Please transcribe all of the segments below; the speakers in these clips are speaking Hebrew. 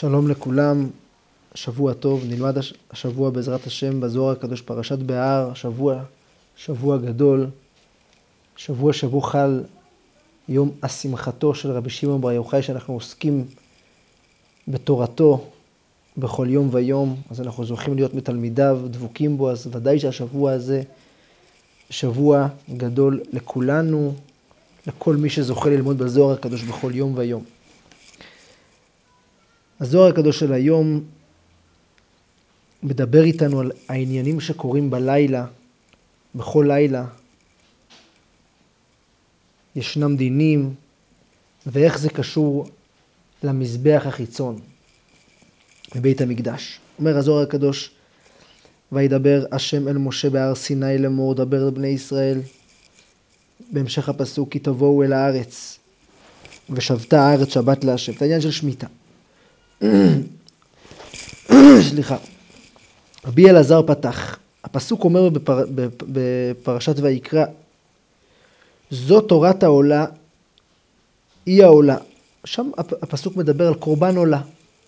שלום לכולם, שבוע טוב, נלמד השבוע בעזרת השם בזוהר הקדוש פרשת בהר, שבוע גדול, שבוע שבו חל יום השמחתו של רבי שמעון בר יוחאי, שאנחנו עוסקים בתורתו בכל יום ויום, אז אנחנו זוכים להיות מתלמידיו, דבוקים בו, אז ודאי שהשבוע הזה שבוע גדול לכולנו, לכל מי שזוכה ללמוד בזוהר הקדוש בכל יום ויום. הזוהר הקדוש של היום מדבר איתנו על העניינים שקורים בלילה, בכל לילה. ישנם דינים, ואיך זה קשור למזבח החיצון בבית המקדש. אומר הזוהר הקדוש, וידבר השם אל משה בהר סיני לאמור, דבר לבני ישראל. בהמשך הפסוק, כי תבואו אל הארץ, ושבתה הארץ שבת להשם. את העניין של שמיטה. סליחה. רבי אלעזר פתח. הפסוק אומר בפרשת ויקרא, זו תורת העולה, היא העולה. שם הפסוק מדבר על קורבן עולה.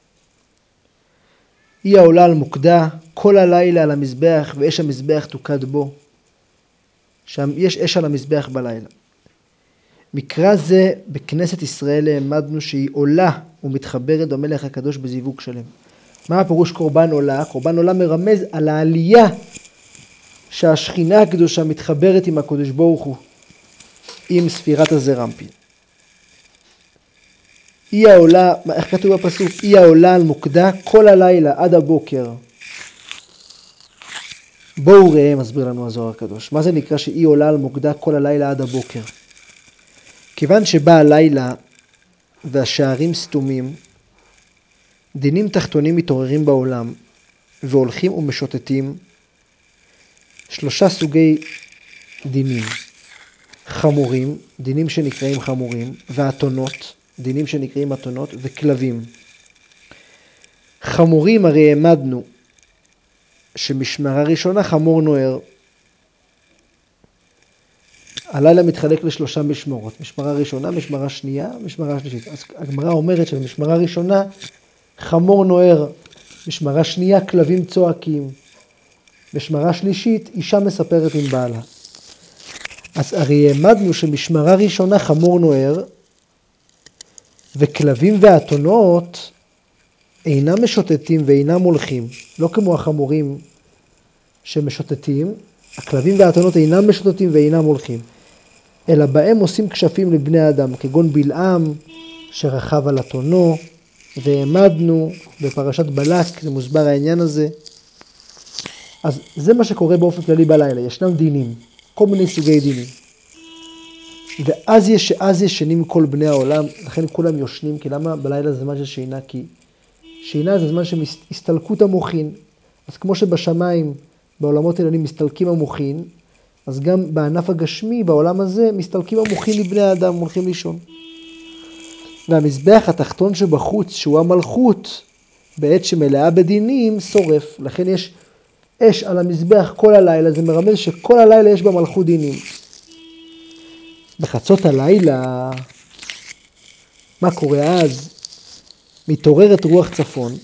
היא העולה על מוקדה, כל הלילה על המזבח, ואש המזבח תוקד בו. שם יש אש על המזבח בלילה. מקרא זה בכנסת ישראל העמדנו שהיא עולה ומתחברת במלך הקדוש בזיווג שלם. מה הפירוש קורבן עולה? קורבן עולה מרמז על העלייה שהשכינה הקדושה מתחברת עם הקדוש ברוך הוא, עם ספירת הזרמפין. היא העולה, איך כתוב בפסוק? היא העולה על מוקדה כל הלילה עד הבוקר. בואו ראה, מסביר לנו הזוהר הקדוש. מה זה נקרא שהיא עולה על מוקדה כל הלילה עד הבוקר? כיוון שבא הלילה והשערים סתומים, דינים תחתונים מתעוררים בעולם והולכים ומשוטטים. 3 סוגי דינים. חמורים, דינים שנקראים חמורים, ואתונות, דינים שנקראים אתונות, וכלבים. חמורים הרי העמדנו שמשמרה ראשונה חמור נוער. הלילה מתחלק ל3 משמרות. משמרה ראשונה, משמרה שנייה, משמרה שלישית. אז הגמרא אומרת שבמשמרה ראשונה חמור נוער, משמרה שנייה כלבים צועקים, משמרה שלישית אישה מספרת עם בעלה. אז הרי העמדנו שמשמרה ראשונה חמור נוער, וכלבים ואתונות אינם משוטטים ואינם הולכים, לא כמו החמורים שמשוטטים, הכלבים והאתונות אינם משוטטים ואינם הולכים, אלא בהם עושים כשפים לבני אדם, כגון בלעם שרכב על אתונו, והעמדנו בפרשת בלק, זה מוסבר העניין הזה. אז זה מה שקורה באופן כללי בלילה, ישנם דינים, כל מיני סוגי דינים. ואז ישנים כל בני העולם, לכן כולם יושנים, כי למה בלילה זה זמן של שינה? כי שינה זה זמן של הסתלקות המוחין. אז כמו שבשמיים, בעולמות העליונים מסתלקים המוחין, אז גם בענף הגשמי, בעולם הזה, מסתלקים המוחין לבני האדם, הולכים לישון. והמזבח התחתון שבחוץ, שהוא המלכות, בעת שמלאה בדינים, שורף. לכן יש אש על המזבח כל הלילה, זה מרמז שכל הלילה יש במלכות דינים. בחצות הלילה, מה קורה אז? מתעוררת רוח צפון,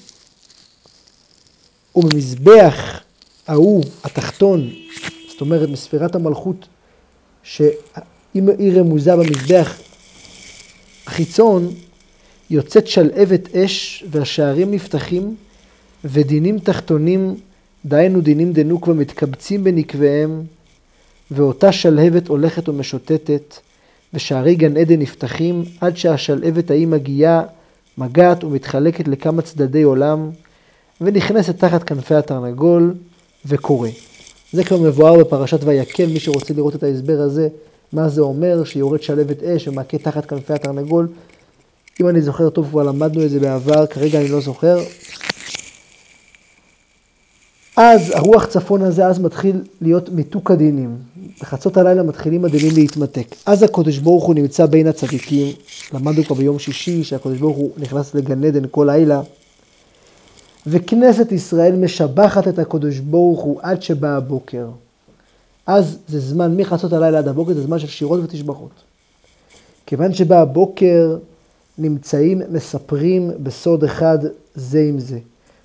ובמזבח ההוא התחתון, זאת אומרת מספירת המלכות, שהיא רמוזה במזבח החיצון, יוצאת שלהבת אש והשערים נפתחים, ודינים תחתונים, דהיינו דינים דנוקבה, מתקבצים בנקביהם, ואותה שלהבת הולכת ומשוטטת, ושערי גן עדן נפתחים, עד שהשלהבת ההיא מגעת ומתחלקת לכמה צדדי עולם, ונכנסת תחת כנפי התרנגול וקורא. זה כבר מבואר בפרשת ויקל, מי שרוצה לראות את ההסבר הזה, מה זה אומר, שיורד שלהבת אש ומכה תחת כנפי התרנגול. אם אני זוכר טוב, כבר למדנו את זה בעבר, כרגע אני לא זוכר. אז הרוח צפון הזה, אז מתחיל להיות מיתוק הדינים. בחצות הלילה מתחילים הדינים להתמתק. אז הקדוש ברוך הוא נמצא בין הצדיקים. למדנו כבר ביום שישי שהקדוש ברוך הוא נכנס לגן עדן כל לילה. וכנסת ישראל משבחת את הקדוש ברוך הוא עד שבא הבוקר. אז זה זמן, מחצות הלילה עד הבוקר, זה זמן של שירות ותשבחות. כיוון שבא הבוקר, נמצאים מספרים בסוד אחד זה עם זה.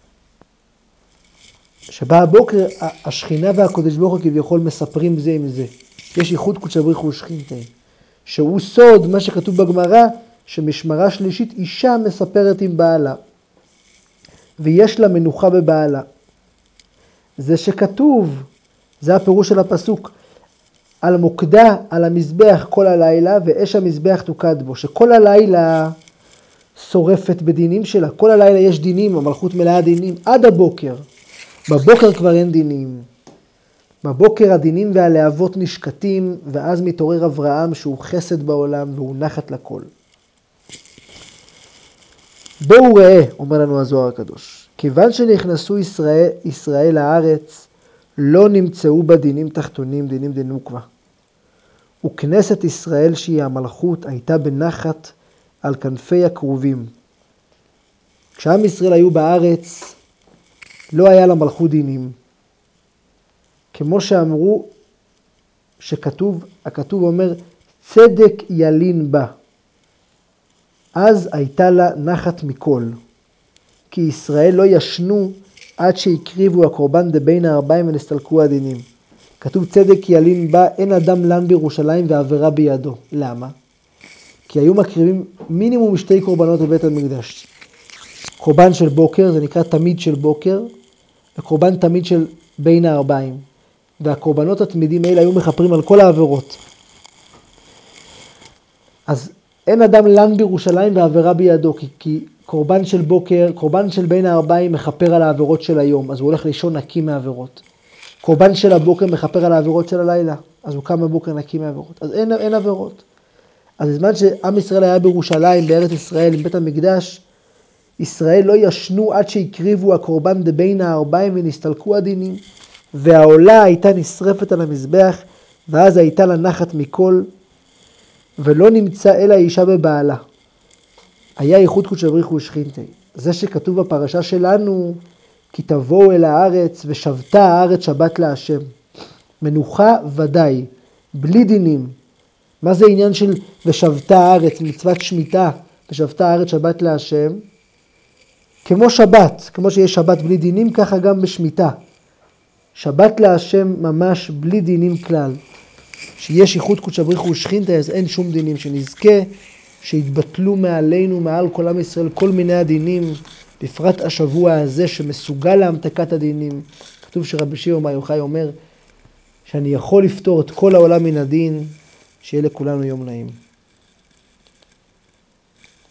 שבא הבוקר השכינה והקודש ברוך הוא כביכול מספרים זה עם זה. יש ייחוד קודש בריך הוא ושכינתה. שהוא סוד מה שכתוב בגמרא, שמשמרה שלישית אישה מספרת עם בעלה. ויש לה מנוחה בבעלה. זה שכתוב, זה הפירוש של הפסוק, על מוקדה, על המזבח כל הלילה, ואש המזבח תוקד בו. שכל הלילה שורפת בדינים שלה. כל הלילה יש דינים, המלכות מלאה דינים, עד הבוקר. בבוקר כבר אין דינים. בבוקר הדינים והלהבות נשקטים, ואז מתעורר אברהם שהוא חסד בעולם והוא נחת לכל. בואו ראה, אומר לנו הזוהר הקדוש, כיוון שנכנסו ישראל לארץ, לא נמצאו בה דינים תחתונים, דינים דנוקבה. וכנסת ישראל שהיא המלכות הייתה בנחת על כנפי הכרובים. כשעם ישראל היו בארץ, לא היה למלכות דינים. כמו שאמרו, הכתוב אומר, צדק ילין בה. אז הייתה לה נחת מכל. כי ישראל לא ישנו עד שהקריבו הקורבן דבין הארבעים ונסתלקו הדינים. כתוב צדק ילין בה, אין אדם לן בירושלים ועבירה בידו. למה? כי היו מקריבים מינימום 2 קורבנות בבית המקדש. קורבן של בוקר, זה נקרא תמיד של בוקר, וקורבן תמיד של בין הארבעים. והקורבנות התמידים האלה היו מכפרים על כל העבירות. אז אין אדם לן בירושלים ועבירה בידו, כי קורבן של בוקר, קורבן של בין הארבעים מכפר על העבירות של היום, אז הוא הולך לישון נקי מעבירות. קורבן של הבוקר מכפר על העבירות של הלילה, אז הוא קם בבוקר נקי מעבירות. אז אין עבירות. אז בזמן שעם ישראל היה בירושלים, בארץ ישראל, עם בית המקדש, ישראל לא ישנו עד שהקריבו הקורבן דבין הארבעים ונסתלקו הדינים, והעולה הייתה נשרפת על המזבח, ואז הייתה לה נחת מכל, ולא נמצא אלא אישה בבעלה. היה ייחוד קודש בריך הוא ושכינתה. זה שכתוב בפרשה שלנו, כי תבואו אל הארץ ושבתה הארץ שבת להשם. מנוחה ודאי, בלי דינים. מה זה עניין של ושבתה הארץ, מצוות שמיטה, ושבתה הארץ שבת להשם? כמו שבת, כמו שיש שבת בלי דינים, ככה גם בשמיטה. שבת להשם ממש בלי דינים כלל. שיש ייחוד קודש בריך הוא ושכינתה, אז אין שום דינים. שנזכה שהתבטלו מעלינו, מעל כל עם ישראל, כל מיני הדינים, בפרט השבוע הזה שמסוגל להמתקת הדינים. כתוב שרבי שמעון בר יוחאי אומר שאני יכול לפתור את כל העולם מן הדין, שיהיה לכולנו יום נעים.